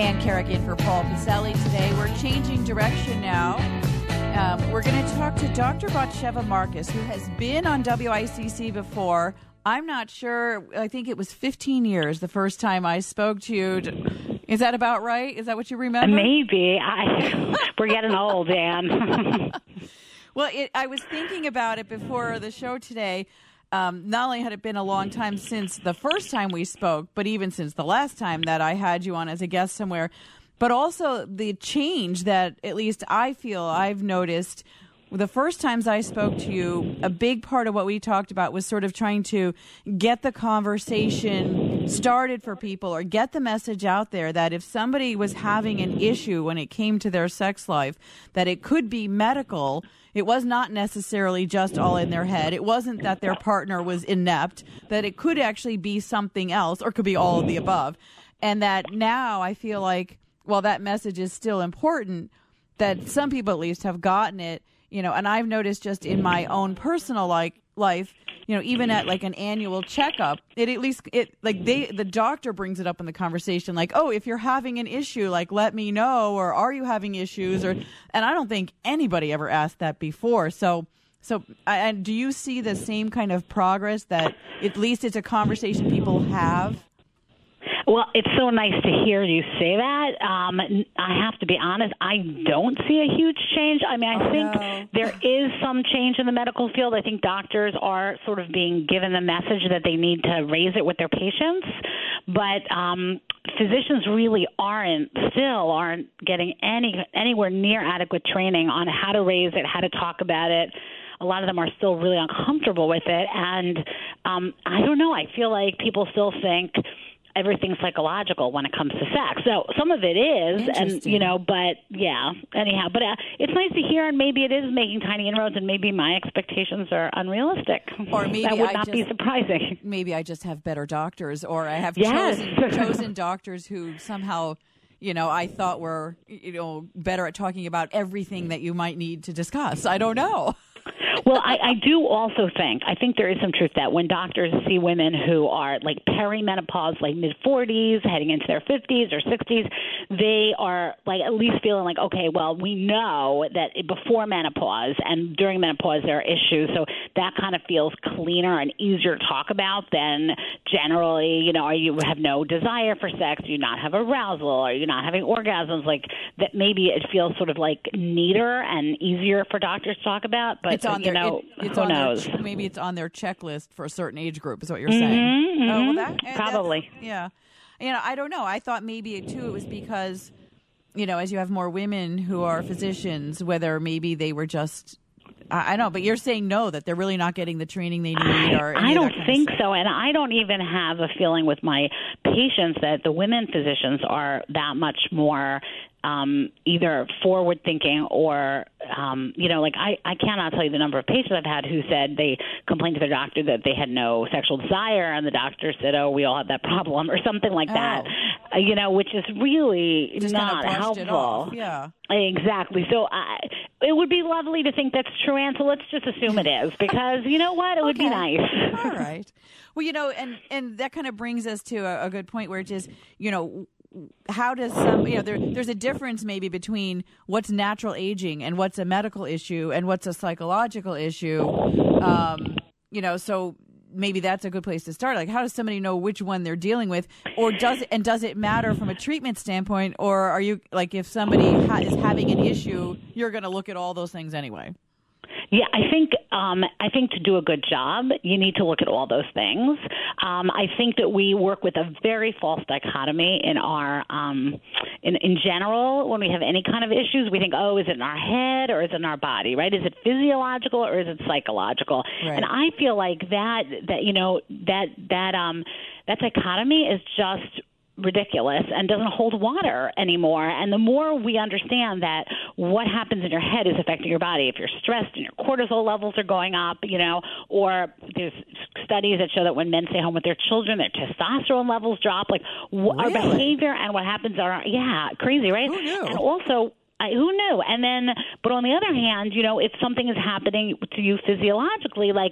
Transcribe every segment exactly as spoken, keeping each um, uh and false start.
Ann Carrick in for Paul Pacelli today. We're changing direction now. Um, we're going to talk to Doctor Batsheva Marcus, who has been on W I C C before. I'm not sure. I think it was fifteen years the first time I spoke to you. Is that about right? Is that what you remember? Maybe. I, we're getting old, Ann. Well, it, I was thinking about it before the show today. Um, not only had it been a long time since the first time we spoke, but even since the last time that I had you on as a guest somewhere, but also the change that at least I feel I've noticed. The first times I spoke to you, a big part of what we talked about was sort of trying to get the conversation started for people or get the message out there that if somebody was having an issue when it came to their sex life, that it could be medical. It was not necessarily just all in their head. It wasn't that their partner was inept, that it could actually be something else or could be all of the above. And that now I feel like, while that message is still important, that some people at least have gotten it. You know, and I've noticed just in my own personal like life, you know, even at like an annual checkup, it at least it like they the doctor brings it up in the conversation, like, oh, if you're having an issue, like, let me know, or are you having issues, or and I don't think anybody ever asked that before. So, so and do you see the same kind of progress that at least it's a conversation people have? Well, it's so nice to hear you say that. Um, I have to be honest, I don't see a huge change. I mean, I oh, think no. there is some change in the medical field. I think doctors are sort of being given the message that they need to raise it with their patients. But um, physicians really aren't, still aren't getting any anywhere near adequate training on how to raise it, how to talk about it. A lot of them are still really uncomfortable with it. And um, I don't know, I feel like people still think everything's psychological when it comes to sex. So some of it is, and, you know, but yeah, anyhow, but uh, it's nice to hear, and maybe it is making tiny inroads, and maybe my expectations are unrealistic. Or maybe that would I not just, be surprising. Maybe I just have better doctors, or I have yes. chosen, chosen doctors who somehow, you know, I thought were, you know, better at talking about everything that you might need to discuss. I don't know. Well, I, I do also think, I think there is some truth that when doctors see women who are like perimenopause, like mid-forties, heading into their fifties or sixties, they are like at least feeling like, okay, well, we know that before menopause and during menopause there are issues, so that kind of feels cleaner and easier to talk about than generally, you know, are you have no desire for sex, do you not have arousal, are you not having orgasms, like that maybe it feels sort of like neater and easier for doctors to talk about, but it's on you their, know, it, it's who on knows? Their, maybe it's on their checklist for a certain age group, is what you're saying. Mm-hmm, mm-hmm. Oh, well, that, probably. Yeah. You know, I don't know. I thought maybe, too, it was because, you know, as you have more women who are physicians, whether maybe they were just, I, I don't know, but you're saying no, that they're really not getting the training they need. Or I don't think so. And I don't even have a feeling with my patients that the women physicians are that much more Um, either forward thinking or, um, you know, like I, I cannot tell you the number of patients I've had who said they complained to their doctor that they had no sexual desire, and the doctor said, oh, we all have that problem, or something like oh. that, uh, you know, which is really Just not kind of helpful. It off. Yeah. Exactly. So I, it would be lovely to think that's true, and so let's just assume it is, because you know what? It would okay. be nice. All right. Well, you know, and, and that kind of brings us to a, a good point where it is, you know, how does some, you know, there, there's a difference maybe between what's natural aging and what's a medical issue and what's a psychological issue. Um, you know, so maybe that's a good place to start. Like, how does somebody know which one they're dealing with, or does it, and does it matter from a treatment standpoint, or are you like, if somebody ha- is having an issue, you're going to look at all those things anyway? Yeah, I think um, I think to do a good job, you need to look at all those things. Um, I think that we work with a very false dichotomy in our um, in in general. When we have any kind of issues, we think, oh, is it in our head or is it in our body? Right? Is it physiological or is it psychological? Right. And I feel like that that you know that that um, that dichotomy is just ridiculous and doesn't hold water anymore. And the more we understand that what happens in your head is affecting your body, if you're stressed and your cortisol levels are going up, you know, or there's studies that show that when men stay home with their children, their testosterone levels drop, like really? Our behavior and what happens are, yeah, crazy, right? Who knew? And also, I, who knew? And then, but on the other hand, you know, if something is happening to you physiologically, like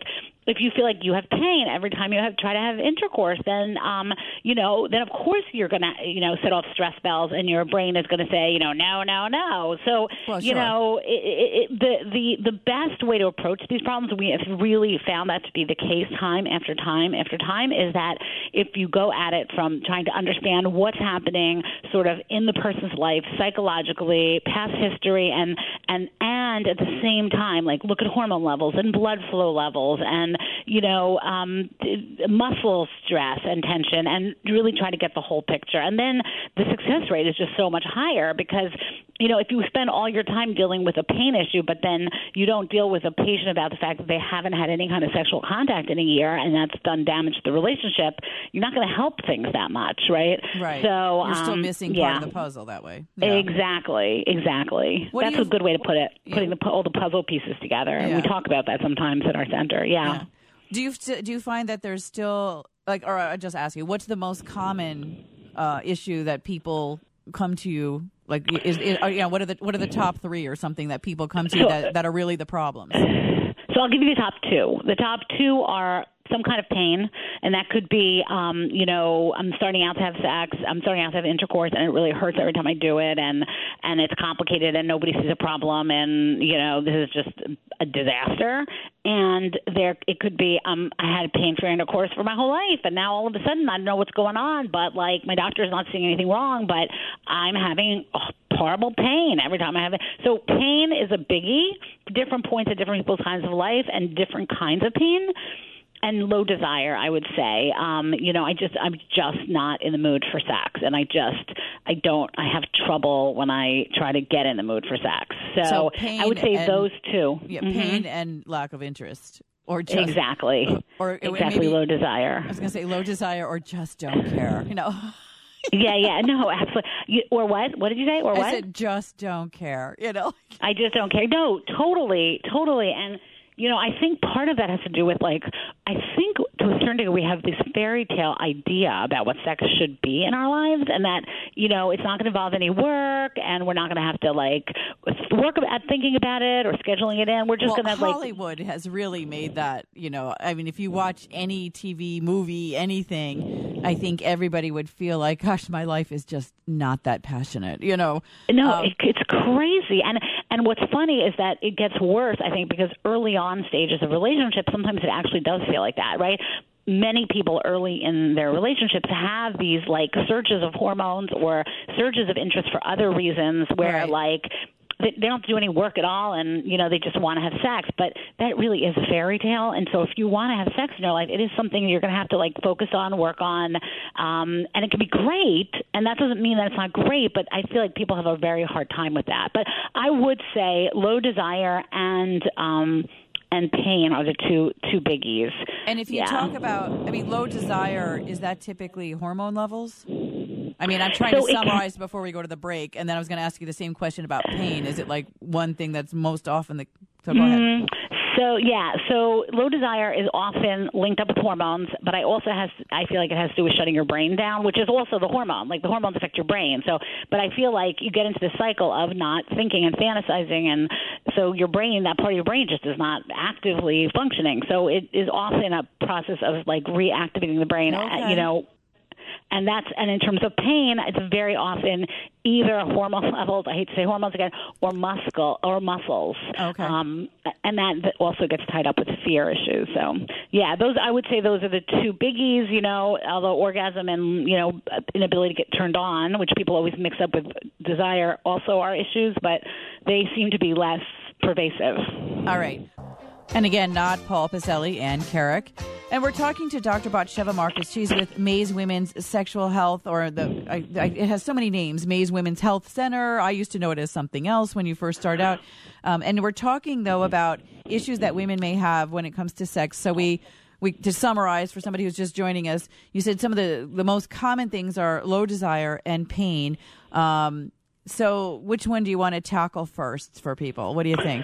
if you feel like you have pain every time you have try to have intercourse, then um, you know, then of course you're gonna, you know, set off stress bells, and your brain is gonna say, you know, no, no, no. So well, you sure. know, it, it, the the the best way to approach these problems, we have really found that to be the case time after time after time, is that if you go at it from trying to understand what's happening, sort of in the person's life psychologically, past history, and and and at the same time, like look at hormone levels and blood flow levels, and you know, um, muscle stress and tension, and really try to get the whole picture. And then the success rate is just so much higher because, you know, if you spend all your time dealing with a pain issue, but then you don't deal with a patient about the fact that they haven't had any kind of sexual contact in a year, and that's done damage to the relationship, you're not going to help things that much, right? Right. So you're still um, missing yeah. part of the puzzle that way. Yeah. Exactly. Exactly. What do that's you- a good way to put it. Yeah. Putting the, all the puzzle pieces together, and Yeah. we talk about that sometimes at our center. Yeah. Yeah. Do you do you find that there's still like, or I just ask you, what's the most common uh, issue that people come to you? Like, is, is are, you know, what are the what are the top three or something that people come to you So- that, that are really the problems? So I'll give you the top two. The top two are some kind of pain, and that could be, um, you know, I'm starting out to have sex, I'm starting out to have intercourse, and it really hurts every time I do it, and and it's complicated, and nobody sees a problem, and you know, this is just a disaster. And there, it could be, um, I had pain-free intercourse for my whole life, and now all of a sudden I don't know what's going on, but like my doctor is not seeing anything wrong, but I'm having oh, horrible pain every time I have it. So pain is a biggie. Different points at different people's kinds of life and different kinds of pain. And low desire, I would say. Um, you know, I just, I'm just not in the mood for sex, and I just, I don't, I have trouble when I try to get in the mood for sex. So, So pain I would say and- those two. Yeah, Mhm. pain and lack of interest, or just Exactly. or exactly. maybe- Low desire. I was going to say low desire, or just don't care. You know, yeah, yeah, no, absolutely. You, or what? What did you say? Or I what? said just don't care. You know, I just don't care. No, totally, totally. And, you know, I think part of that has to do with, like, I think to a certain degree we have this fairy tale idea about what sex should be in our lives, and that, you know, it's not going to involve any work, and we're not going to have to, like, work at thinking about it or scheduling it in. We're just well, going to, like... Hollywood has really made that, you know, I mean, if you watch any T V, movie, anything, I think everybody would feel like, gosh, my life is just not that passionate, you know. No, Um, it, it's crazy. And and what's funny is that it gets worse, I think, because early on stages of relationships, sometimes it actually does feel like that, right? Many people early in their relationships have these, like, surges of hormones or surges of interest for other reasons where, Right. like, they they don't have to do any work at all, and, you know, they just want to have sex. But that really is a fairy tale. And so if you want to have sex in your life, it is something you're going to have to, like, focus on, work on. Um, and it can be great. And that doesn't mean that it's not great, but I feel like people have a very hard time with that. But I would say low desire and um, and pain are the two two biggies. And if you Yeah. talk about, I mean, low desire, is that typically hormone levels? I mean, I'm trying So to it can- summarize before we go to the break, and then I was going to ask you the same question about pain. Is it like one thing that's most often the? So go ahead. Mm, so yeah, so low desire is often linked up with hormones, but I also has I feel like it has to do with shutting your brain down, which is also the hormone. Like the hormones affect your brain. So, but I feel like you get into this cycle of not thinking and fantasizing, and so your brain, that part of your brain, just is not actively functioning. So it is often a process of like reactivating the brain. Okay. You know. And that's and in terms of pain, it's very often either hormone levels, I hate to say hormones again, or muscle or muscles. Okay. Um, and that also gets tied up with fear issues. So yeah, those I would say those are the two biggies. You know, although orgasm and you know inability to get turned on, which people always mix up with desire, also are issues, but they seem to be less pervasive. All right. And again, not Paul Pacelli, Ann Carrick. And we're talking to Doctor Batsheva Marcus. She's with Mays Women's Sexual Health, or the I, I, it has so many names, Mays Women's Health Center. I used to know it as something else when you first started out. Um, and we're talking, though, about issues that women may have when it comes to sex. So we, we to summarize, for somebody who's just joining us, you said some of the, the most common things are low desire and pain. Um, so which one do you want to tackle first for people? What do you think?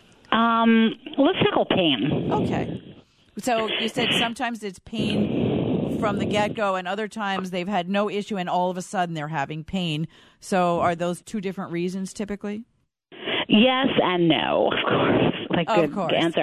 Um, let's tackle pain. Okay. So you said sometimes it's pain from the get-go, and other times they've had no issue, and all of a sudden they're having pain. So are those two different reasons typically? Yes and no, of course. Like Of good course. answer.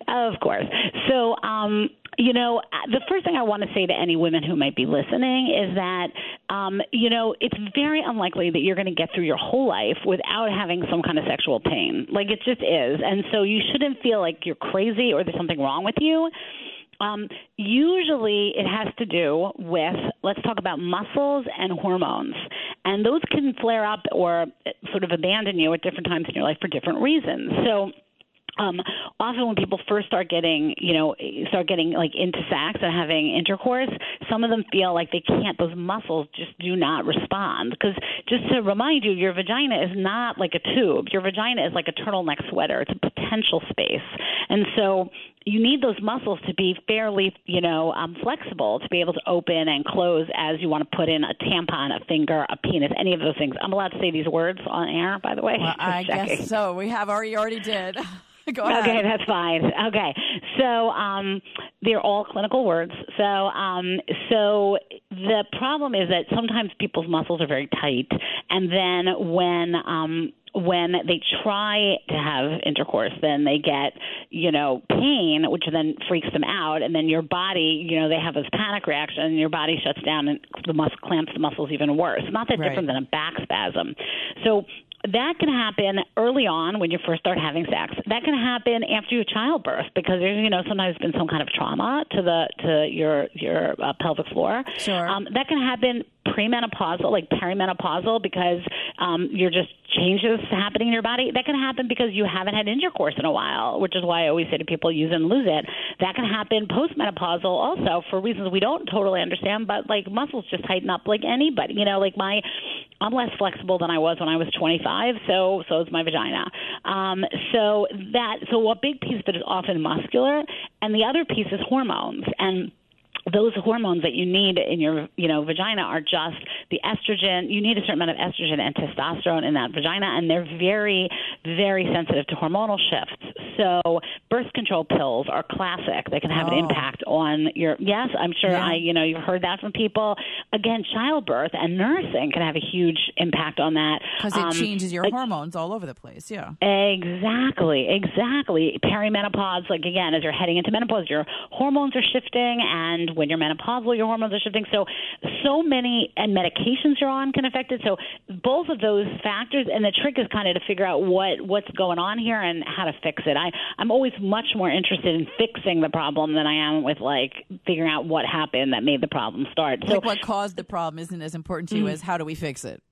Of course. So, um, you know, the first thing I want to say to any women who might be listening is that, um, you know, it's very unlikely that you're going to get through your whole life without having some kind of sexual pain. Like, it just is. And so you shouldn't feel like you're crazy or there's something wrong with you. Um, usually it has to do with, let's talk about muscles and hormones. And those can flare up or sort of abandon you at different times in your life for different reasons. So Um, often when people first start getting, you know, start getting like into sex and having intercourse, some of them feel like they can't, those muscles just do not respond. Because just to remind you, your vagina is not like a tube. Your vagina is like a turtleneck sweater. It's a potential space. And so you need those muscles to be fairly, you know, um, flexible to be able to open and close as you want to put in a tampon, a finger, a penis, any of those things. I'm allowed to say these words on air, by the way. Well, I checking. guess so. We have already already did. Go ahead. Okay, that's fine. Okay, so um, they're all clinical words. So, um, so the problem is that sometimes people's muscles are very tight, and then when um, when they try to have intercourse, then they get, you know, pain, which then freaks them out, and then your body, you know, they have this panic reaction, and your body shuts down, and the muscle clamps the muscles even worse. Not that right. different than a back spasm. So that can happen early on when you first start having sex. That can happen after your childbirth because there's, you know, sometimes been some kind of trauma to the to your your uh, pelvic floor. Sure. Um, that can happen premenopausal, like perimenopausal, because um, you're just changes happening in your body. That can happen because you haven't had intercourse in a while, which is why I always say to people, use it and lose it. That can happen postmenopausal also for reasons we don't totally understand, but like muscles just tighten up like anybody. You know, like my, I'm less flexible than I was when I was twenty-five, so so is my vagina. Um, so that, so a big piece of it is often muscular, and the other piece is hormones. And those hormones that you need in your, you know, vagina are just the estrogen. You need a certain amount of estrogen and testosterone in that vagina, and they're very, very sensitive to hormonal shifts. So birth control pills are classic. They can have oh. an impact on your, yes, I'm sure yeah. I, you know, you've heard that from people. Again, childbirth and nursing can have a huge impact on that. Because it um, changes your like, hormones all over the place, yeah. Exactly, exactly. Perimenopause, like again, as you're heading into menopause, your hormones are shifting, and when you're menopausal, your hormones are shifting. So, so many, and medications you're on can affect it. So both of those factors, and the trick is kind of to figure out what, what's going on here and how to fix it. I, I'm always much more interested in fixing the problem than I am with, like, figuring out what happened that made the problem start. So like what caused the problem isn't as important to you mm-hmm. as how do we fix it?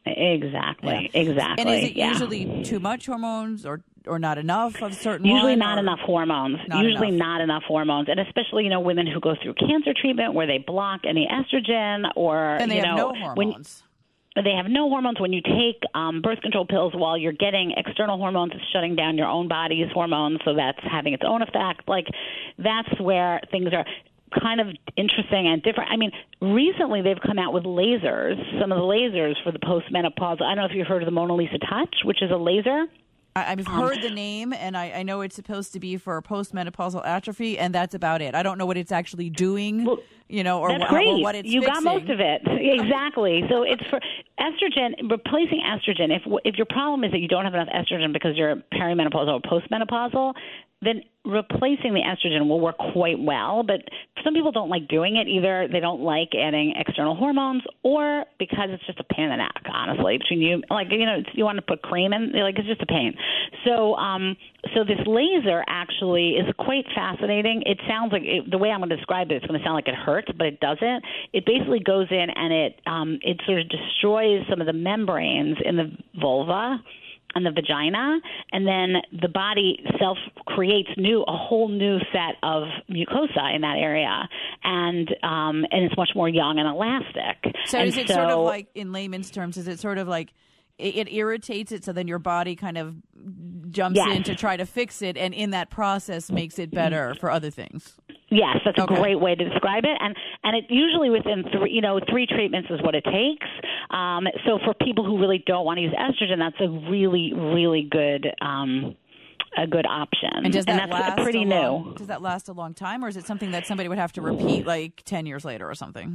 Exactly, yeah. exactly. And is it yeah. usually too much hormones or or not enough of certain Usually one, not enough hormones. Not Usually enough. not enough hormones. And especially, you know, women who go through cancer treatment where they block any estrogen or, and they you have know, no hormones. When, they have no hormones. When you take um, birth control pills while you're getting external hormones, it's shutting down your own body's hormones, so that's having its own effect. Like, that's where things are kind of interesting and different. I mean, recently they've come out with lasers, some of the lasers for the postmenopausal. I don't know if you've heard of the Mona Lisa Touch, which is a laser. I've heard the name, and I, I know it's supposed to be for postmenopausal atrophy, and that's about it. I don't know what it's actually doing, well, you know, or, that's wh- great. or what it's You fixing. got most of it. Exactly. So it's for estrogen, replacing estrogen. If if your problem is that you don't have enough estrogen because you're perimenopausal or postmenopausal, then replacing the estrogen will work quite well. But some people don't like doing it either. They don't like adding external hormones, or because it's just a pain in the neck, honestly, between you. Like, you know, you want to put cream in, like, it's just a pain. So um, so this laser actually is quite fascinating. It sounds like, it, the way I'm going to describe it, it's going to sound like it hurts, but it doesn't. It basically goes in and it um, it sort of destroys some of the membranes in the vulva and the vagina, and then the body self creates new a whole new set of mucosa in that area, and um, and it's much more young and elastic. So and is it so, sort of like, in layman's terms, is it sort of like it, it irritates it, so then your body kind of jumps yes. in to try to fix it, and in that process makes it better for other things? Yes, that's okay. a great way to describe it, and and it usually within three, you know, three treatments is what it takes. Um, so for people who really don't want to use estrogen, that's a really, really good um, a good option. And does that and that's last pretty a new? Long, does that last a long time, or is it something that somebody would have to repeat like ten years later or something?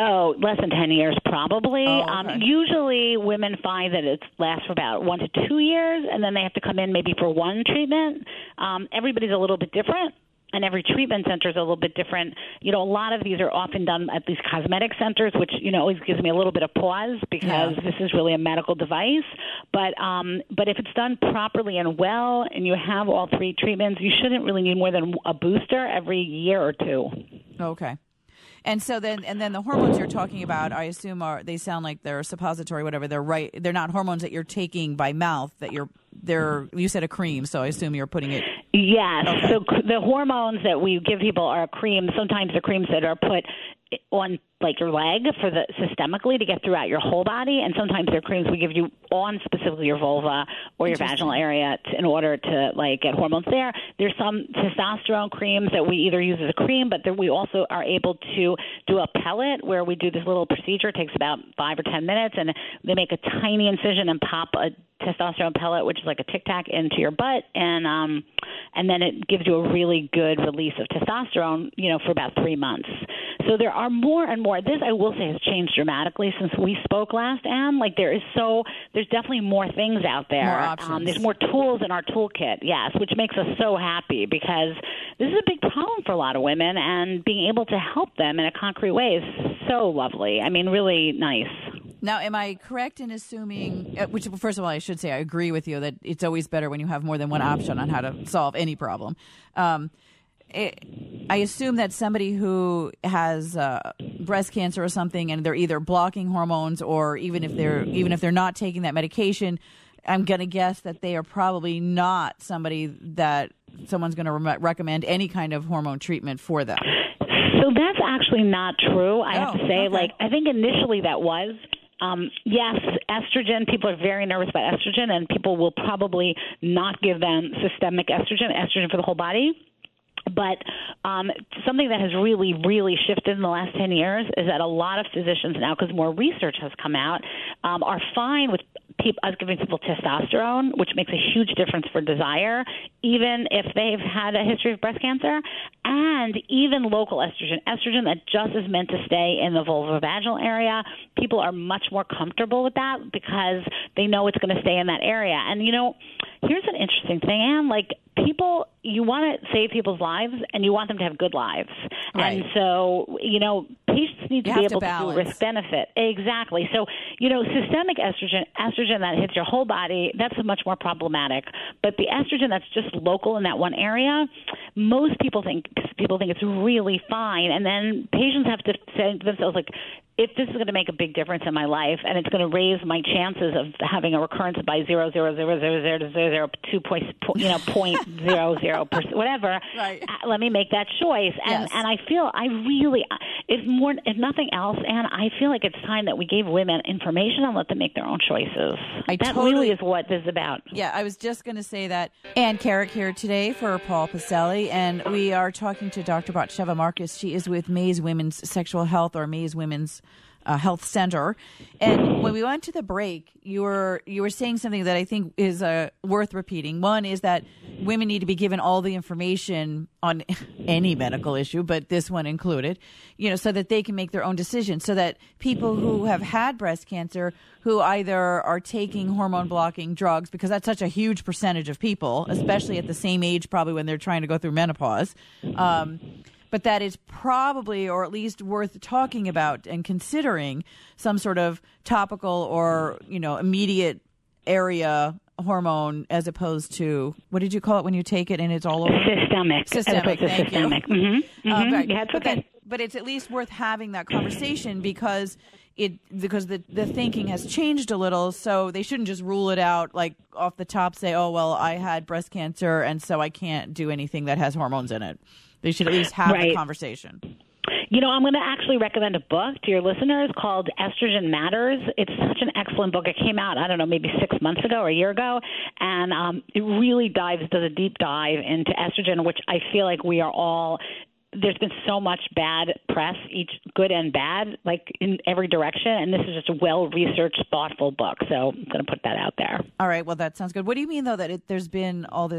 Oh, less than ten years probably. Oh, okay. um, usually women find that it lasts for about one to two years, and then they have to come in maybe for one treatment. Um, everybody's a little bit different. And every treatment center is a little bit different. You know, a lot of these are often done at these cosmetic centers, which, you know, always gives me a little bit of pause because yeah. this is really a medical device. But um, but if it's done properly and well and you have all three treatments, you shouldn't really need more than a booster every year or two. Okay. And so then, and then the hormones you're talking about, I assume are they sound like they're suppository, whatever. They're right. They're not hormones that you're taking by mouth. That you're they're you said a cream, so I assume you're putting it. Yes. Okay. So the hormones that we give people are creams. Sometimes they're creams that are put on like your leg for the systemically to get throughout your whole body, and sometimes they're creams we give you on specifically your vulva or your vaginal area to, in order to like get hormones there. There's some testosterone creams that we either use as a cream, but then we also are able to do a pellet where we do this little procedure. It takes about five or ten minutes, and they make a tiny incision and pop a testosterone pellet, which is like a Tic Tac, into your butt, and um, and then it gives you a really good release of testosterone, you know, for about three months. So there are more and more. This, I will say, has changed dramatically since we spoke last, Anne. Like there is so, there's definitely more things out there. More options. Um, there's more tools in our toolkit, yes, which makes us so happy because this is a big problem for a lot of women, and being able to help them in a concrete way is so lovely. I mean, really nice. Now, am I correct in assuming, uh, which first of all, I should say I agree with you that it's always better when you have more than one option on how to solve any problem. Um, it, I assume that somebody who has uh, breast cancer or something, and they're either blocking hormones, or even if they're even if they're not taking that medication, I'm going to guess that they are probably not somebody that someone's going to re- recommend any kind of hormone treatment for them. So that's actually not true. I oh, have to say, okay. like, I think initially that was. Um, yes, estrogen, people are very nervous about estrogen, and people will probably not give them systemic estrogen, estrogen for the whole body. But um, something that has really, really shifted in the last ten years is that a lot of physicians now, because more research has come out, um, are fine with people, us giving people testosterone, which makes a huge difference for desire, even if they've had a history of breast cancer, and even local estrogen, estrogen that just is meant to stay in the vulvovaginal area. People are much more comfortable with that because they know it's going to stay in that area. And, you know, here's an interesting thing, Anne, like people, you want to save people's lives and you want them to have good lives. Right. And so, you know, patients need you to be able to, to do risk benefit. Exactly. So, you know, systemic estrogen, estrogen that hits your whole body, that's much more problematic. But the estrogen that's just local in that one area, most people think people think it's really fine. And then patients have to say to themselves, like, if this is going to make a big difference in my life and it's going to raise my chances of having a recurrence by zero zero zero zero zero zero zero two point you know point zero zero percent whatever, right. uh, let me make that choice. And yes. and I feel I really, if more if nothing else, and I feel like it's time that we gave women information and let them make their own choices. I that totally, really is what this is about. Yeah, I was just going to say that. Anne Carrick here today for Paul Pacelli, and we are talking to Doctor Batsheva Marcus. She is with Mays Women's Sexual Health, or Mays Women's Uh, Health Center. And when we went to the break, you were you were saying something that I think is uh, worth repeating. One is that women need to be given all the information on any medical issue, but this one included, you know, so that they can make their own decisions, so that people who have had breast cancer, who either are taking hormone blocking drugs, because that's such a huge percentage of people, especially at the same age probably when they're trying to go through menopause, um, but that is probably, or at least worth talking about and considering, some sort of topical or, you know, immediate area hormone as opposed to, what did you call it when you take it and it's all over? Systemic. Systemic, thank systemic. you. Mm-hmm. Mm-hmm. Uh, right. Yeah, it's but, okay. that, but it's at least worth having that conversation because it because the, the thinking has changed a little, so they shouldn't just rule it out like off the top, say, oh, well, I had breast cancer and so I can't do anything that has hormones in it. They should at least have right. the conversation. You know, I'm going to actually recommend a book to your listeners called Estrogen Matters. It's such an excellent book. It came out, I don't know, maybe six months ago or a year ago, and um, it really dives, does a deep dive into estrogen, which I feel like we are all – there's been so much bad press, each good and bad, like in every direction, and this is just a well-researched, thoughtful book. So I'm going to put that out there. All right. Well, that sounds good. What do you mean, though, that it, there's been all this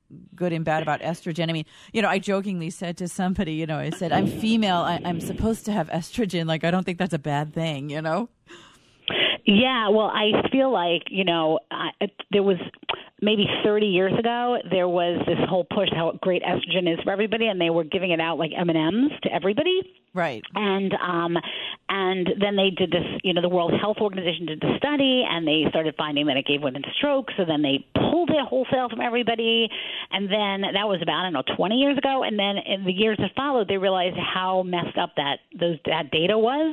good and bad about estrogen. I mean, you know, I jokingly said to somebody, you know, I said, I'm female. I, I'm supposed to have estrogen. Like, I don't think that's a bad thing, you know? Yeah, well, I feel like, you know, I, there was maybe thirty years ago, there was this whole push how great estrogen is for everybody, and they were giving it out like M and M's to everybody. Right. And um, and then they did this, you know, the World Health Organization did the study, and they started finding that it gave women stroke, so then they pulled it wholesale from everybody. And then that was about, I don't know, twenty years ago. And then in the years that followed, they realized how messed up that those that data was.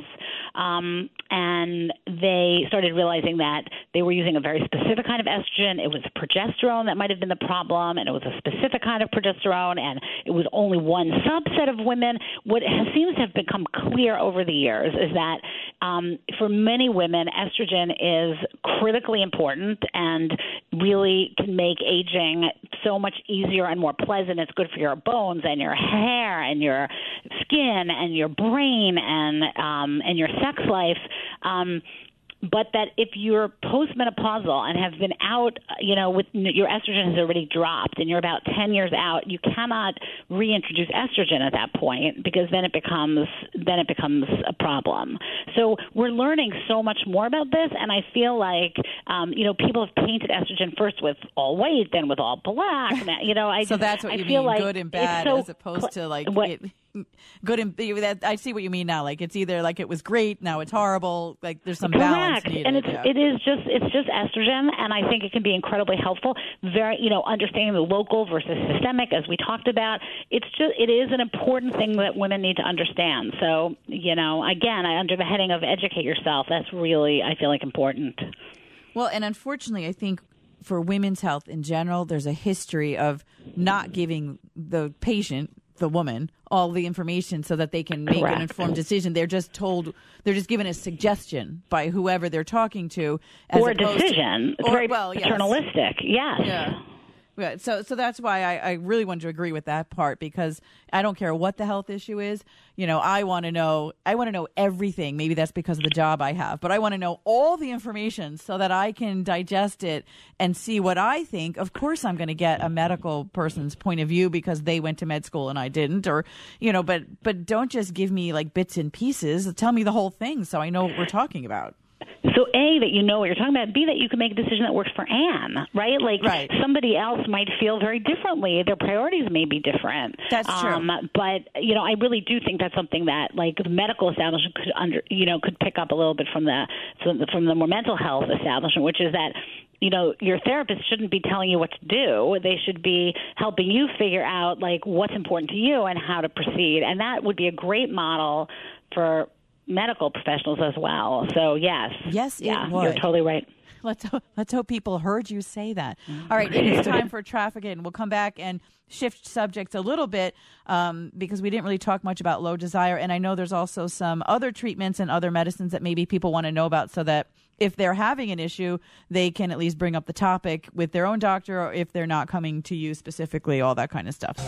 Um, and they started realizing that they were using a very specific kind of estrogen. It was progesterone that might have been the problem, and it was a specific kind of progesterone, and it was only one subset of women. What has, seems to have become clear over the years is that um, for many women, estrogen is critically important and really can make aging so much easier and more pleasant. It's good for your bones and your hair and your skin and your brain and um, and your sex life. Um, but that if you're postmenopausal and have been out, you know, with your estrogen has already dropped and you're about ten years out, you cannot reintroduce estrogen at that point, because then it becomes then it becomes a problem. So we're learning so much more about this, and I feel like, um, you know, people have painted estrogen first with all white, then with all black. You know, I so just, that's what I you feel mean, like good and bad, so as opposed to like what, it, good and that, I see what you mean now. Like, it's either like it was great, now it's horrible. Like, there's some balance correct. needed. And it's yeah. it is just it's just estrogen, and I think it can be incredibly helpful. Very, you know, understanding the local versus systemic, as we talked about. It's just it is an important thing that women need to understand. So, you know, again, I, under the heading of educate yourself, that's really, I feel like, important. Well, and unfortunately, I think for women's health in general, there's a history of not giving the patient, the woman, all the information so that they can make Correct. an informed decision. They're just told, they're just given a suggestion by whoever they're talking to. As or a opposed decision. To, it's or, very well, yes. paternalistic. Yes. Yeah. Yeah, so so that's why I, I really want to agree with that part, because I don't care what the health issue is. You know, I want to know, I want to know everything. Maybe that's because of the job I have, but I want to know all the information so that I can digest it and see what I think. Of course, I'm going to get a medical person's point of view because they went to med school and I didn't, or, you know, but, but don't just give me like bits and pieces. Tell me the whole thing so I know what we're talking about. So, A, that you know what you're talking about, B, that you can make a decision that works for Anne, right? Like, right. somebody else might feel very differently. Their priorities may be different. That's true. Um, but, you know, I really do think that's something that, like, the medical establishment could, under, you know, could pick up a little bit from the from the more mental health establishment, which is that, you know, your therapist shouldn't be telling you what to do. They should be helping you figure out, like, what's important to you and how to proceed. And that would be a great model for medical professionals as well. So, yes. Yes, it yeah, would. You're totally right. Let's let's hope people heard you say that. All right, it is time for traffic, and we'll come back and shift subjects a little bit um, because we didn't really talk much about low desire, and I know there's also some other treatments and other medicines that maybe people want to know about, so that if they're having an issue, they can at least bring up the topic with their own doctor, or if they're not coming to you specifically, all that kind of stuff.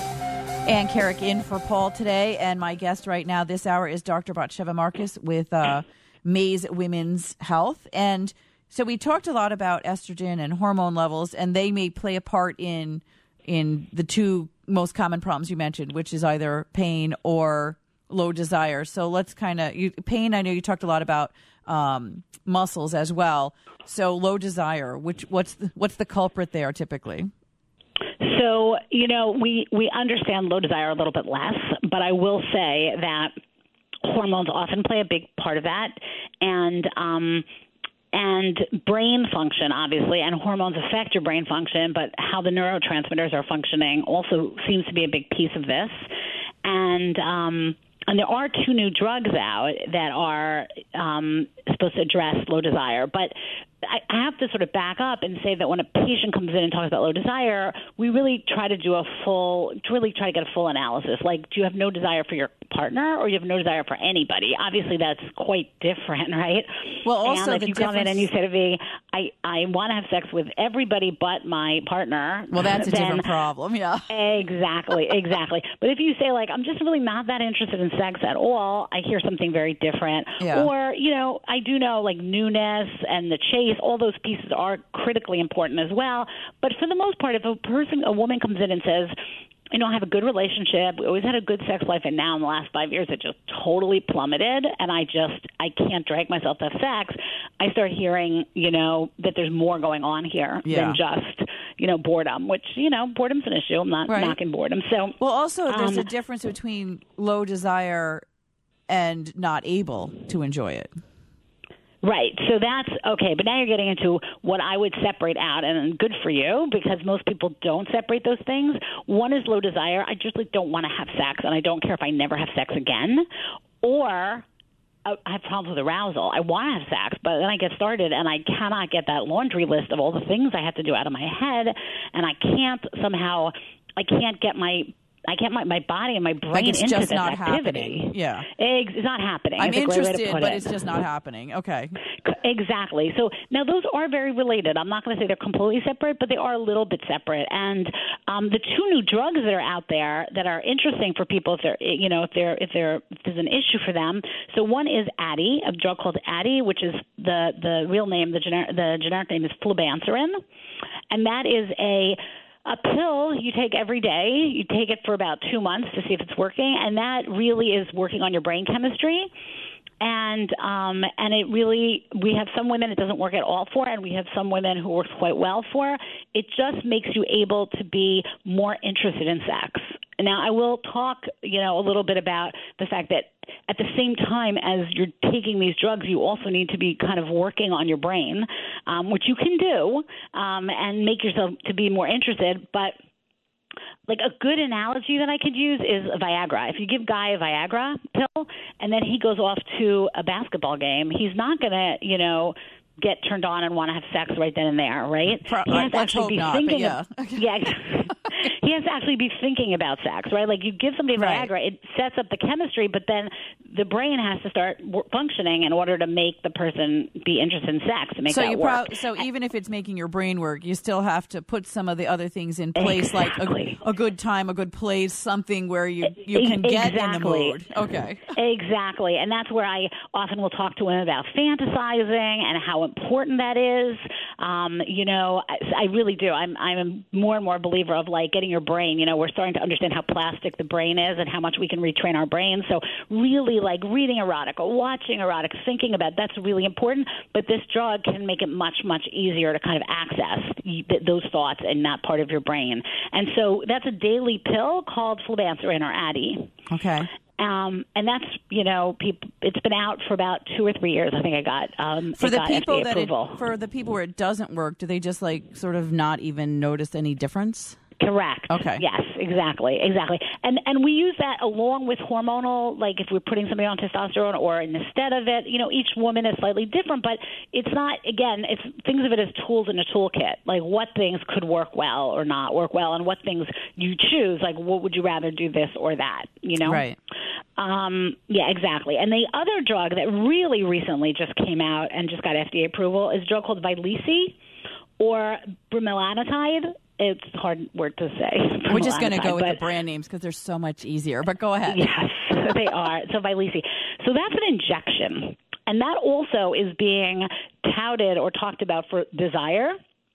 Ann Carrick in for Paul today, and my guest right now this hour is Doctor Batsheva Marcus with uh, Maze Women's Health. And so we talked a lot about estrogen and hormone levels, and they may play a part in in the two most common problems you mentioned, which is either pain or low desire. So let's kind of pain. I know you talked a lot about um, muscles as well. So low desire, which what's the, what's the culprit there typically? So, you know, we, we understand low desire a little bit less, but I will say that hormones often play a big part of that, and um, and brain function, obviously, and hormones affect your brain function, but how the neurotransmitters are functioning also seems to be a big piece of this. And um, and there are two new drugs out that are um, supposed to address low desire, but I have to sort of back up and say that when a patient comes in and talks about low desire, we really try to do a full, really try to get a full analysis. Like, do you have no desire for your partner or you have no desire for anybody. Obviously, that's quite different, right? Well, also and if the you difference... come in and you say to me, I, I want to have sex with everybody but my partner. Well, that's a then, different problem, yeah. Exactly, exactly. But if you say, like, I'm just really not that interested in sex at all, I hear something very different. Yeah. Or, you know, I do know, like, newness and the chase, all those pieces are critically important as well. But for the most part, if a person, a woman comes in and says, you know, I have a good relationship. We always had a good sex life, and now in the last five years, it just totally plummeted, and I just, I can't drag myself to have sex. I start hearing, you know, that there's more going on here yeah. than just, you know, boredom, which, you know, boredom's an issue. I'm not right. knocking boredom. So, well, also, there's um, a difference between low desire and not able to enjoy it. Right. So that's okay. But now you're getting into what I would separate out, and good for you because most people don't separate those things. One is low desire. I just like, don't want to have sex, and I don't care if I never have sex again. Or I have problems with arousal. I want to have sex, but then I get started, and I cannot get that laundry list of all the things I have to do out of my head, and I can't somehow – I can't get my – I can't my, my body and my brain like it's into just this not activity. Happening. Yeah, it's not happening. I'm It's a great way to interested, put but it. it's just not happening. Okay, exactly. So now those are very related. I'm not going to say they're completely separate, but they are a little bit separate. And um, the two new drugs that are out there that are interesting for people if they're, you know, if they're if they're if there's an issue for them. So one is Addyi, a drug called Addyi, which is the the real name, the generic the generic name is flubanserin, and that is a A pill you take every day. You take it for about two months to see if it's working, and that really is working on your brain chemistry. And um, and it really, we have some women it doesn't work at all for, and we have some women who works quite well for. It just makes you able to be more interested in sex. Now, I will talk, you know, a little bit about the fact that at the same time as you're taking these drugs, you also need to be kind of working on your brain, um, which you can do, um, and make yourself to be more interested. But like a good analogy that I could use is Viagra. If you give Guy a Viagra pill and then he goes off to a basketball game, he's not going to, you know, get turned on and want to have sex right then and there, right? Pro- he has to let's actually hope be not, thinking. yeah. Of, yeah. He has to actually be thinking about sex, right? Like you give somebody right. Viagra, it sets up the chemistry, but then the brain has to start w- functioning in order to make the person be interested in sex to make so that you work. Pro- so even if it's making your brain work, you still have to put some of the other things in place, exactly. like a, a good time, a good place, something where you, you can get exactly. in the mood. Okay. Exactly. And that's where I often will talk to women about fantasizing and how important that is. Um, you know, I, I really do. I'm I'm a more and more believer of like getting your brain, you know, we're starting to understand how plastic the brain is and how much we can retrain our brains. So really like reading erotic or watching erotic, thinking about that's really important. But this drug can make it much, much easier to kind of access th- those thoughts in that part of your brain. And so that's a daily pill called flubanserin or Addyi. Okay. Um, and that's, you know, people, it's been out for about two or three years. I think I got um, for the got people F D A that approval. it, for the people where it doesn't work, do they just like sort of not even notice any difference? Correct. Okay. Yes, exactly, exactly. And and we use that along with hormonal, like if we're putting somebody on testosterone or instead of it, you know, each woman is slightly different, but it's not, again, it's things of it as tools in a toolkit, like what things could work well or not work well and what things you choose, like what would you rather do this or that, you know? Right. Um, yeah, exactly. And the other drug that really recently just came out and just got F D A approval is a drug called Vyleesi or bremelanotide. It's a hard word to say. We're just going to go with but, the brand names because they're so much easier. But go ahead. Yes, they are. So Vyleesi. So that's an injection. And that also is being touted or talked about for desire.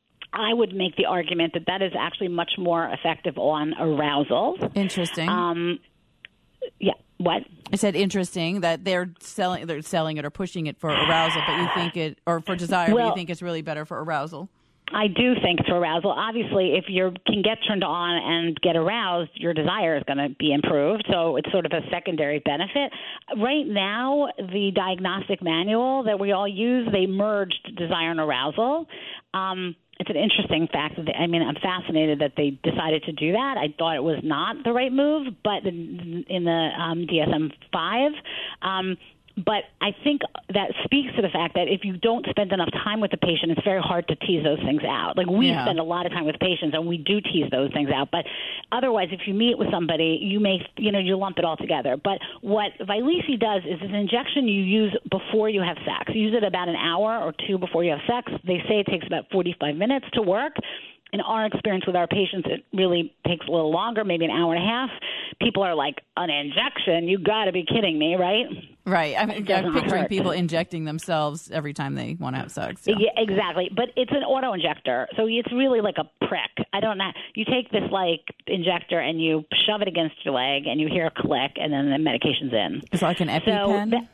I would make the argument that that is actually much more effective on arousal. Interesting. Um, yeah. What? I said interesting that they're selling they're selling it or pushing it for arousal, but you think it or for desire, well, but you think it's really better for arousal. I do think it's for arousal. Obviously, if you can get turned on and get aroused, your desire is going to be improved. So it's sort of a secondary benefit. Right now, the diagnostic manual that we all use, they merged desire and arousal. Um, it's an interesting fact. That they, I mean, I'm fascinated that they decided to do that. I thought it was not the right move, but in, in the um, D S M five, um, but I think that speaks to the fact that if you don't spend enough time with the patient, it's very hard to tease those things out. Like we Yeah. spend a lot of time with patients, and we do tease those things out. But otherwise, if you meet with somebody, you may, you know, you lump it all together. But what Vyleesi does is it's an injection you use before you have sex. You use it about an hour or two before you have sex. They say it takes about forty-five minutes to work. In our experience with our patients, it really takes a little longer, maybe an hour and a half. People are like, an injection? You got to be kidding me, right? Right. I mean, I'm doesn't picturing hurt. people injecting themselves every time they want to have sex. Yeah. Yeah, exactly. But it's an auto injector, so it's really like a prick. I don't know. You take this like injector and you shove it against your leg, and you hear a click, and then the medication's in. It's like an EpiPen? So that,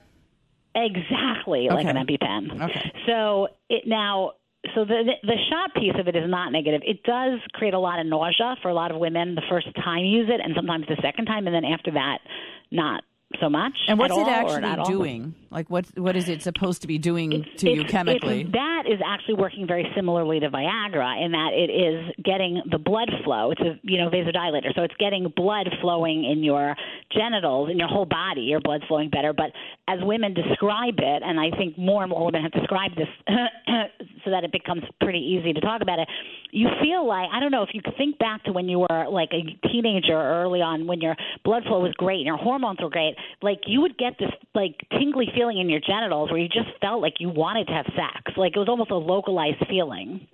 exactly, like Okay. an EpiPen. Okay. So it now. So the the shot piece of it is not negative. It does create a lot of nausea for a lot of women the first time you use it, and sometimes the second time, and then after that, not so much. And what's at it all, or actually not at all. doing? Like, what what is it supposed to be doing It's- to you it's- chemically? it's- that is actually working very similarly to Viagra in that it is getting the blood flow. It's a you know vasodilator, so it's getting blood flowing in your genitals, in your whole body. Your blood's flowing better. But as women describe it, and I think more and more women have described this so that it becomes pretty easy to talk about it, you feel like, I don't know, if you think back to when you were like a teenager early on when your blood flow was great and your hormones were great, like you would get this like tingly feeling in your genitals where you just felt like you wanted to have sex. Like it was almost a localized feeling.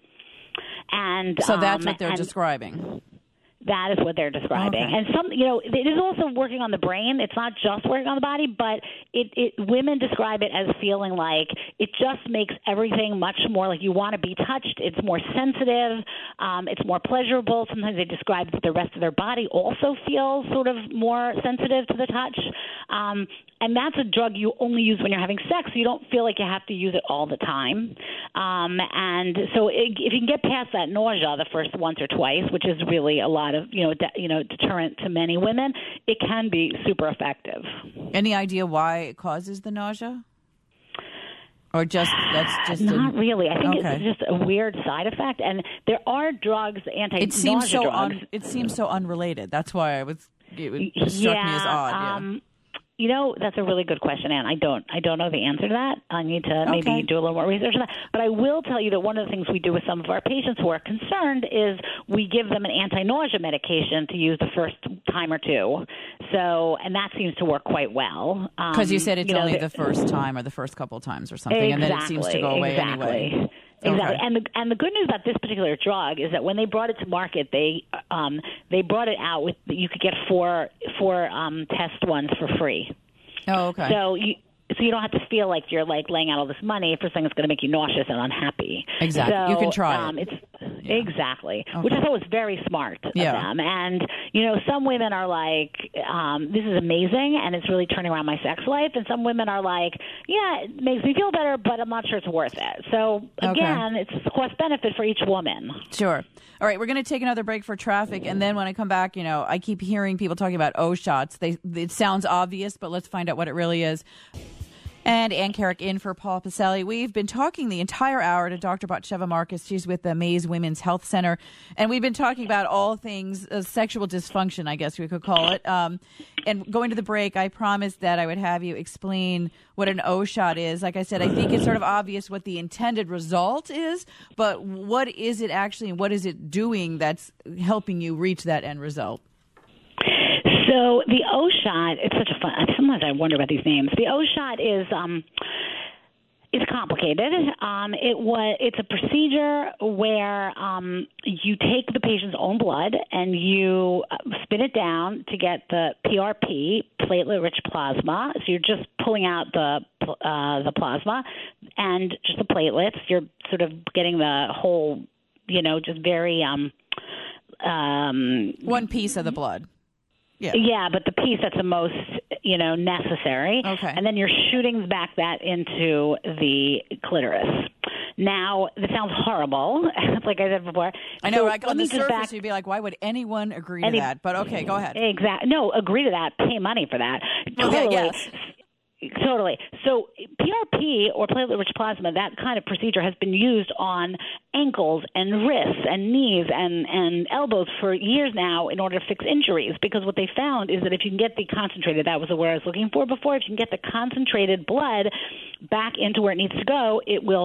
And so that's um, what they're and describing. That is what they're describing. Okay. And some, you know, it is also working on the brain. It's not just working on the body, but it, it women describe it as feeling like it just makes everything much more like you want to be touched. It's more sensitive. Um, it's more pleasurable. Sometimes they describe that the rest of their body also feels sort of more sensitive to the touch. Um, and that's a drug you only use when you're having sex. So you don't feel like you have to use it all the time. Um, and so it, if you can get past that nausea the first once or twice, which is really a lot of, you know, de- you know, deterrent to many women, it can be super effective. Any idea why it causes the nausea? Or just that's just Not a, really. I think okay. it's just a weird side effect. And there are drugs, anti-nausea It seems so drugs. un, it seems so unrelated. That's why I was it, it struck yeah, me as odd. Yeah. Um, You know, that's a really good question, Ann. I don't, I don't know the answer to that. I need to maybe Okay. do a little more research on that. But I will tell you that one of the things we do with some of our patients who are concerned is we give them an anti-nausea medication to use the first time or two. So, and that seems to work quite well. Because Um, you said it's you know, only the- the first time or the first couple of times or something, exactly, and then it seems to go away exactly. anyway. Exactly, Okay. and the and the good news about this particular drug is that when they brought it to market, they um, they brought it out with you could get four four um, test ones for free. Oh, okay. So you so you don't have to feel like you're like laying out all this money for something that's going to make you nauseous and unhappy. Exactly. So, You can try um, it. It's Yeah. exactly, Okay. which I thought was very smart Yeah. of them. And you know, some women are like, um, "This is amazing, and it's really turning around my sex life." And some women are like, "Yeah, it makes me feel better, but I'm not sure it's worth it." So again, it's a cost benefit for each woman. Sure. All right, we're going to take another break for traffic, and then when I come back, you know, I keep hearing people talking about O shots. They it sounds obvious, but let's find out what it really is. And Ann Carrick in for Paul Pacelli. We've been talking the entire hour to Doctor Batsheva Marcus. She's with the Mays Women's Health Center. And we've been talking about all things uh, sexual dysfunction, I guess we could call it. Um, and going to the break, I promised that I would have you explain what an O-shot is. Like I said, I think it's sort of obvious what the intended result is, but what is it actually and what is it doing that's helping you reach that end result? So the O-shot, it's such a fun. Sometimes I wonder about these names. The O-shot is um, it's complicated. Um, it was it's a procedure where um, you take the patient's own blood and you spin it down to get the P R P, platelet-rich plasma. So you're just pulling out the uh, the plasma and just the platelets. You're sort of getting the whole, you know, just very um, um, one piece of the blood. Yeah. Yeah, but the piece that's the most, you know, necessary. Okay. And then you're shooting back that into the clitoris. Now, this sounds horrible, like I said before. I know, So like let on the me just surface, back- you'd be like, why would anyone agree Any- to that? But okay, go ahead. Exactly. No, agree to that. Pay money for that. Okay, Totally. yes. Totally. So P R P, or platelet-rich plasma, that kind of procedure has been used on ankles and wrists and knees and, and elbows for years now in order to fix injuries, because what they found is that if you can get the concentrated, that was the word I was looking for before, if you can get the concentrated blood back into where it needs to go, it will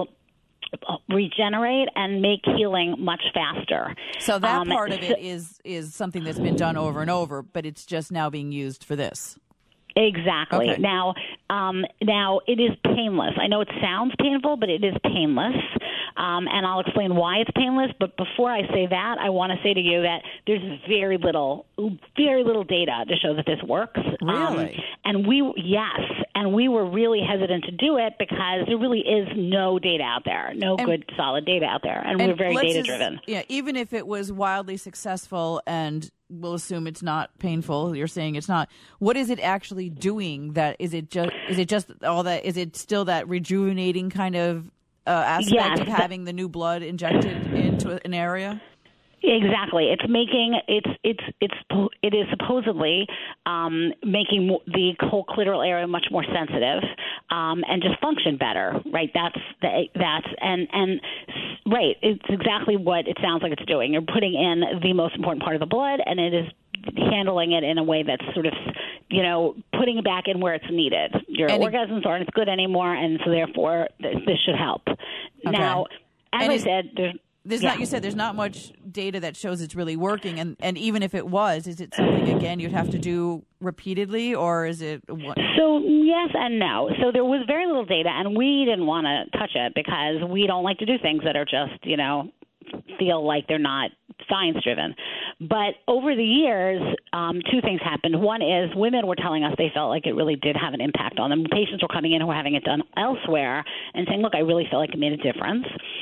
regenerate and make healing much faster. So that um, part of so, it is is something that's been done over and over, but it's just now being used for this. Exactly. Okay. Now, um, now it is painless. I know it sounds painful, but it is painless, um, and I'll explain why it's painless. But before I say that, I want to say to you that there's very little, very little data to show that this works. Really? Um, and we, yes, and we were really hesitant to do it because there really is no data out there, no and, good, solid data out there, and, and we're very data driven. Yeah, even if it was wildly successful, and we'll assume it's not painful. You're saying it's not. What is it actually doing? That is it just is it just all that? Is it still that rejuvenating kind of uh, aspect yes, of having the new blood injected into an area? Exactly. It's making it's it's it's it is supposedly um, making the whole clitoral area much more sensitive um, and just function better. Right. That's the, that's and and right. It's exactly what it sounds like it's doing. You're putting in the most important part of the blood, and it is handling it in a way that's sort of, you know, putting it back in where it's needed. Your and orgasms aren't as good anymore, and so therefore th- this should help. Okay. Now, as and I is, said, there's. There's yeah. not. You said there's not much data that shows it's really working, and, and even if it was, is it something again you'd have to do repeatedly, or is it? What? So yes and no. So there was very little data, and we didn't want to touch it because we don't like to do things that are just, you know, feel like they're not science driven. But over the years, um, two things happened. One is women were telling us they felt like it really did have an impact on them. Patients were coming in who were having it done elsewhere and saying, look, I really feel like it made a difference.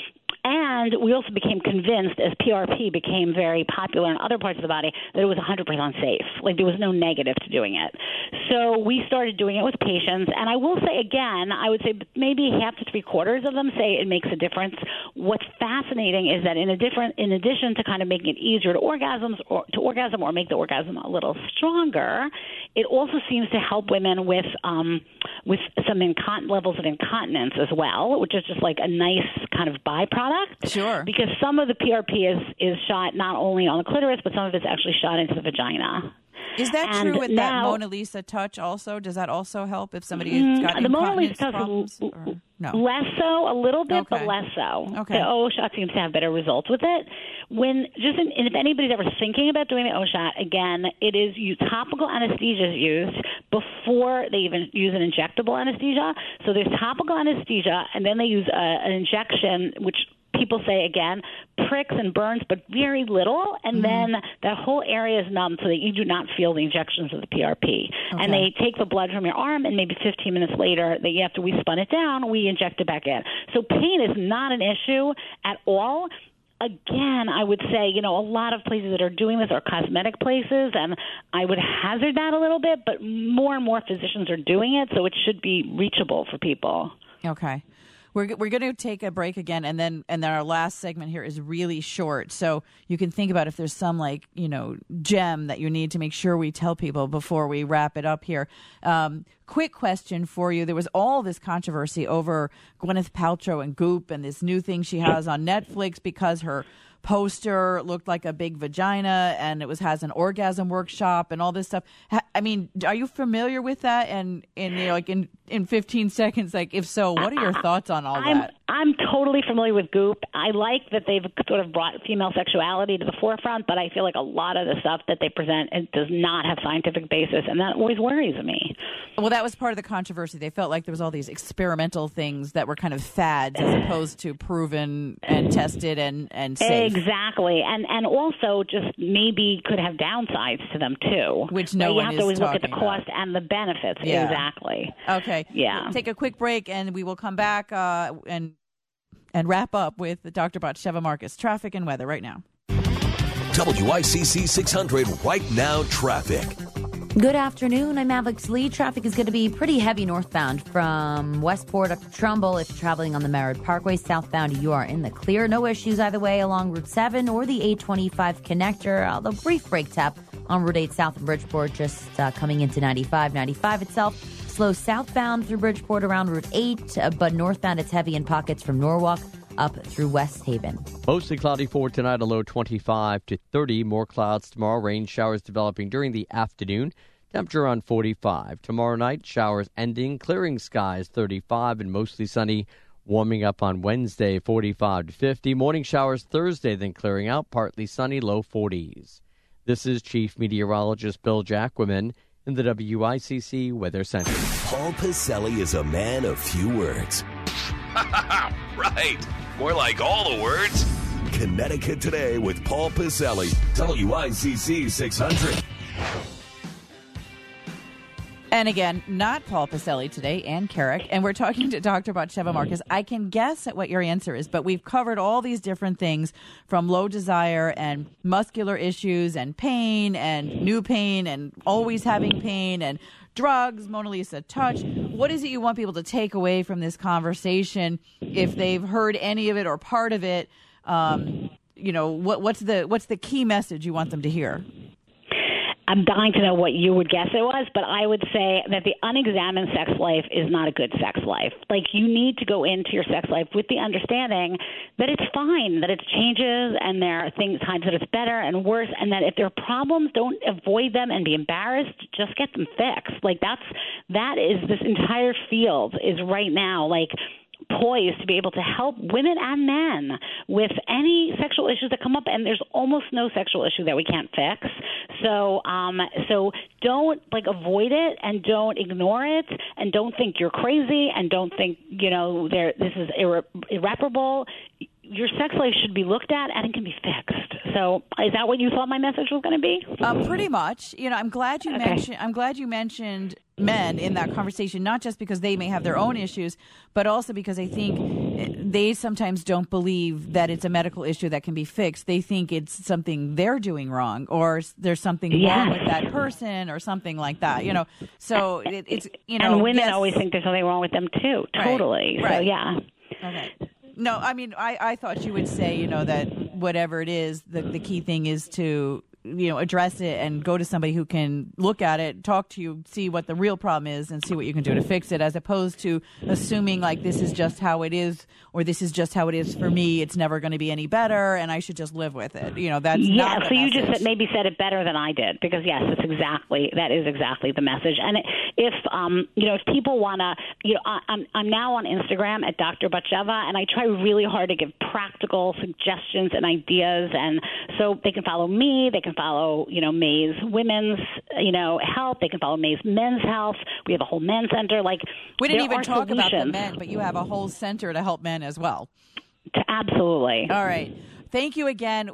And we also became convinced, as P R P became very popular in other parts of the body, that it was one hundred percent safe. Like, there was no negative to doing it. So we started doing it with patients. And I will say, again, I would say maybe half to three quarters of them say it makes a difference. What's fascinating is that in a different, in addition to kind of making it easier to orgasms or to orgasm or make the orgasm a little stronger, it also seems to help women with um, with some incont- levels of incontinence as well, which is just like a nice kind of byproduct. Sure. Because some of the P R P is, is shot not only on the clitoris, but some of it's actually shot into the vagina. Is that and true with now, that Mona Lisa touch also? Does that also help if somebody's got the Mona Lisa touch problems? Or, no. Less so, a little bit, okay. but less so. Okay. The O shot seems to have better results with it. When just in, if anybody's ever thinking about doing the O shot, again, it is you, topical anesthesia is used before they even use an injectable anesthesia. So there's topical anesthesia, and then they use a, an injection, which people say, again, pricks and burns, but very little, and mm-hmm. then that whole area is numb so that you do not feel the injections of the P R P. Okay. And they take the blood from your arm, and maybe fifteen minutes later, they, after we spun it down, we inject it back in. So pain is not an issue at all. Again, I would say, you know, a lot of places that are doing this are cosmetic places, and I would hazard that a little bit, but more and more physicians are doing it, so it should be reachable for people. Okay. We're we're going to take a break again, and then and then our last segment here is really short, so you can think about if there's some like you know gem that you need to make sure we tell people before we wrap it up here. Um, quick question for you: there was all this controversy over Gwyneth Paltrow and Goop and this new thing she has on Netflix because her poster looked like a big vagina and it was has an orgasm workshop and all this stuff. I mean, are you familiar with that? And in you know, like in, in fifteen seconds, like if so, what are your thoughts on all I'm, that? I'm totally familiar with Goop. I like that they've sort of brought female sexuality to the forefront, but I feel like a lot of the stuff that they present it does not have scientific basis, and that always worries me. Well, that was part of the controversy. They felt like there was all these experimental things that were kind of fads as opposed to proven and tested and, and safe. Exactly. And and also just maybe could have downsides to them, too. Which no but one you have is to always look at the talking cost about. and the benefits. Yeah. Exactly. Okay. Yeah. Take a quick break, and we will come back uh, and and wrap up with Doctor Batsheva Marcus. Traffic and weather right now. W I C C six hundred right now traffic. Good afternoon. I'm Alex Lee. Traffic is going to be pretty heavy northbound from Westport up to Trumbull. If you're traveling on the Merritt Parkway, southbound, you are in the clear. No issues either way along Route seven or the eight twenty-five connector. Although brief brake tap on Route eight south of Bridgeport, just uh, coming into ninety-five. ninety-five itself slow southbound through Bridgeport around Route eight, uh, but northbound it's heavy in pockets from Norwalk up through West Haven. Mostly cloudy for tonight, a low twenty-five to thirty. More clouds tomorrow. Rain showers developing during the afternoon. Temperature around forty-five. Tomorrow night, showers ending. Clearing skies thirty-five and mostly sunny. Warming up on Wednesday, forty-five to fifty. Morning showers Thursday, then clearing out. Partly sunny, low forties. This is Chief Meteorologist Bill Jacquemin in the W I C C Weather Center. Paul Pacelli is a man of few words. Right. More like all the words. Connecticut Today with Paul Pacelli. W I C C six hundred. And again, not Paul Pacelli today, Ann Carrick, and we're talking to Doctor Batsheva Marcus. I can guess at what your answer is, but we've covered all these different things from low desire and muscular issues and pain and new pain and always having pain and drugs, Mona Lisa touch. What is it you want people to take away from this conversation if they've heard any of it or part of it? Um, you know, what, what's the what's the key message you want them to hear? I'm dying to know what you would guess it was, but I would say that the unexamined sex life is not a good sex life. Like, you need to go into your sex life with the understanding that it's fine, that it changes, and there are things, times that it's better and worse, and that if there are problems, don't avoid them and be embarrassed. Just get them fixed. Like, that's that is this entire field is right now like poised to be able to help women and men with any sexual issues that come up, and there's almost no sexual issue that we can't fix. So, um, so don't like avoid it, and don't ignore it, and don't think you're crazy, and don't think you know there this is irre- irreparable. Your sex life should be looked at, and it can be fixed. So, is that what you thought my message was going to be? Uh, pretty much. You know, I'm glad you Okay. mentioned. I'm glad you mentioned men in that conversation, not just because they may have their own issues, but also because I think they sometimes don't believe that it's a medical issue that can be fixed. They think it's something they're doing wrong, or there's something Yes. wrong with that person, or something like that. You know, so it, it's you know, and women yes, always think there's something wrong with them too. Right. Totally. So Right. yeah. Okay. No, I mean, I, I thought you would say, you know, that whatever it is, the, the key thing is to, you know, address it and go to somebody who can look at it, talk to you, see what the real problem is, and see what you can do to fix it, as opposed to assuming like this is just how it is, or this is just how it is for me. It's never going to be any better, and I should just live with it. You know, that's yeah. not the So you just message. said, maybe said it better than I did, because yes, that's exactly that is exactly the message. And if um you know if people want to, you know, I, I'm I'm now on Instagram at Doctor Batsheva, and I try really hard to give practical suggestions and ideas, and so they can follow me, they can follow you know May's Women's you know Health, they can follow May's Men's Health. We have a whole men's center. Like We didn't there even are talk about the solutions. men, but you have a whole center to help men as well. Absolutely. All right. Thank you again.